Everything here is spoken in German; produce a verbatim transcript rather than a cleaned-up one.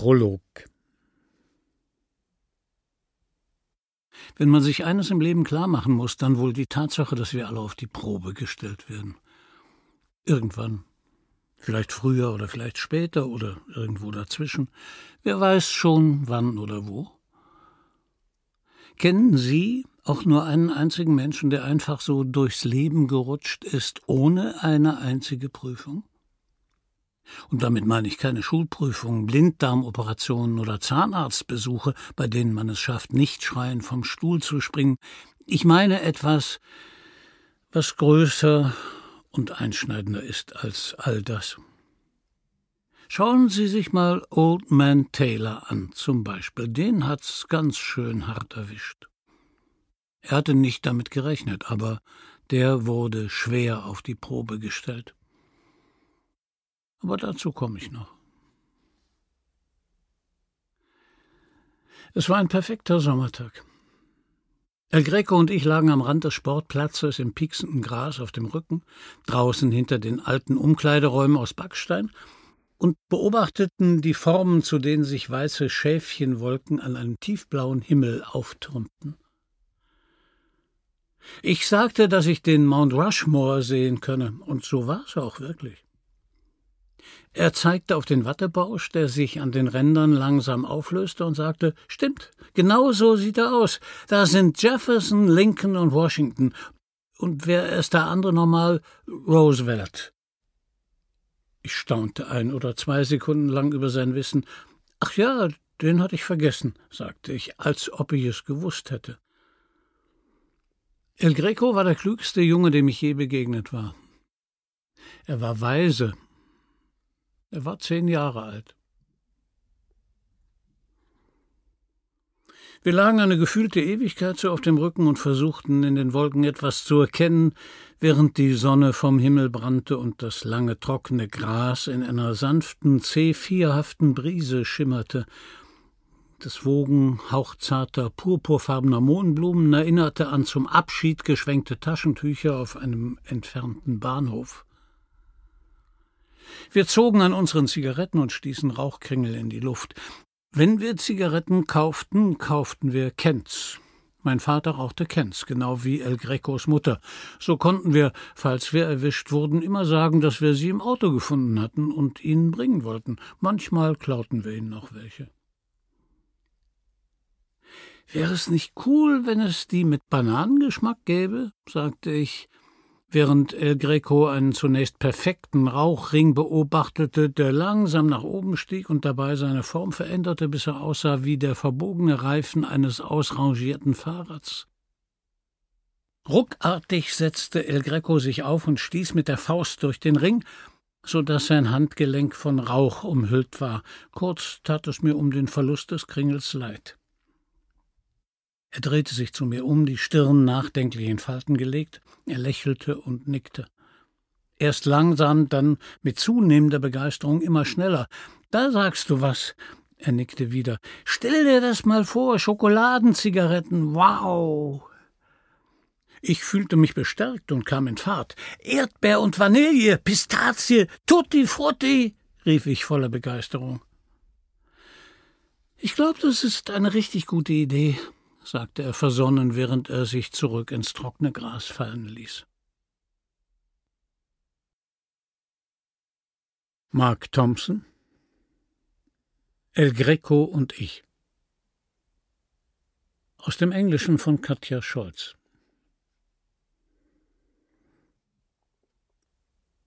Prolog. Wenn man sich eines im Leben klar machen muss, dann wohl die Tatsache, dass wir alle auf die Probe gestellt werden. Irgendwann. Vielleicht früher oder vielleicht später oder irgendwo dazwischen. Wer weiß schon, wann oder wo. Kennen Sie auch nur einen einzigen Menschen, der einfach so durchs Leben gerutscht ist, ohne eine einzige Prüfung? Und damit meine ich keine Schulprüfungen, Blinddarmoperationen oder Zahnarztbesuche, bei denen man es schafft, nicht schreiend vom Stuhl zu springen. Ich meine etwas, was größer und einschneidender ist als all das. Schauen Sie sich mal Old Man Taylor an, zum Beispiel. Den hat's ganz schön hart erwischt. Er hatte nicht damit gerechnet, aber der wurde schwer auf die Probe gestellt. Aber dazu komme ich noch. Es war ein perfekter Sommertag. El Greco und ich lagen am Rand des Sportplatzes im pieksenden Gras auf dem Rücken, draußen hinter den alten Umkleideräumen aus Backstein, und beobachteten die Formen, zu denen sich weiße Schäfchenwolken an einem tiefblauen Himmel auftürmten. Ich sagte, dass ich den Mount Rushmore sehen könne, und so war es auch wirklich. Er zeigte auf den Wattebausch, der sich an den Rändern langsam auflöste, und sagte, »Stimmt, genau so sieht er aus. Da sind Jefferson, Lincoln und Washington. Und wer ist der andere nochmal? Roosevelt.« Ich staunte ein oder zwei Sekunden lang über sein Wissen. »Ach ja, den hatte ich vergessen«, sagte ich, als ob ich es gewusst hätte. El Greco war der klügste Junge, dem ich je begegnet war. Er war weise. Er war zehn Jahre alt. Wir lagen eine gefühlte Ewigkeit so auf dem Rücken und versuchten in den Wolken etwas zu erkennen, während die Sonne vom Himmel brannte und das lange trockene Gras in einer sanften, zephyrhaften Brise schimmerte. Das Wogen hauchzarter, purpurfarbener Mohnblumen erinnerte an zum Abschied geschwenkte Taschentücher auf einem entfernten Bahnhof. Wir zogen an unseren Zigaretten und stießen Rauchkringel in die Luft. Wenn wir Zigaretten kauften, kauften wir Kents. Mein Vater rauchte Kents, genau wie El Grecos Mutter. So konnten wir, falls wir erwischt wurden, immer sagen, dass wir sie im Auto gefunden hatten und ihnen bringen wollten. Manchmal klauten wir ihnen noch welche. »Wäre es nicht cool, wenn es die mit Bananengeschmack gäbe?« sagte ich, während El Greco einen zunächst perfekten Rauchring beobachtete, der langsam nach oben stieg und dabei seine Form veränderte, bis er aussah wie der verbogene Reifen eines ausrangierten Fahrrads. Ruckartig setzte El Greco sich auf und stieß mit der Faust durch den Ring, so dass sein Handgelenk von Rauch umhüllt war. Kurz tat es mir um den Verlust des Kringels leid. Er drehte sich zu mir um, die Stirn nachdenklich in Falten gelegt. Er lächelte und nickte. Erst langsam, dann mit zunehmender Begeisterung immer schneller. »Da sagst du was«, er nickte wieder. »Stell dir das mal vor, Schokoladenzigaretten, wow!« Ich fühlte mich bestärkt und kam in Fahrt. »Erdbeer und Vanille, Pistazie, Tutti Frutti«, rief ich voller Begeisterung. »Ich glaube, das ist eine richtig gute Idee«, sagte er versonnen, während er sich zurück ins trockene Gras fallen ließ. Mark Thompson, El Greco und ich. Aus dem Englischen von Katja Scholz.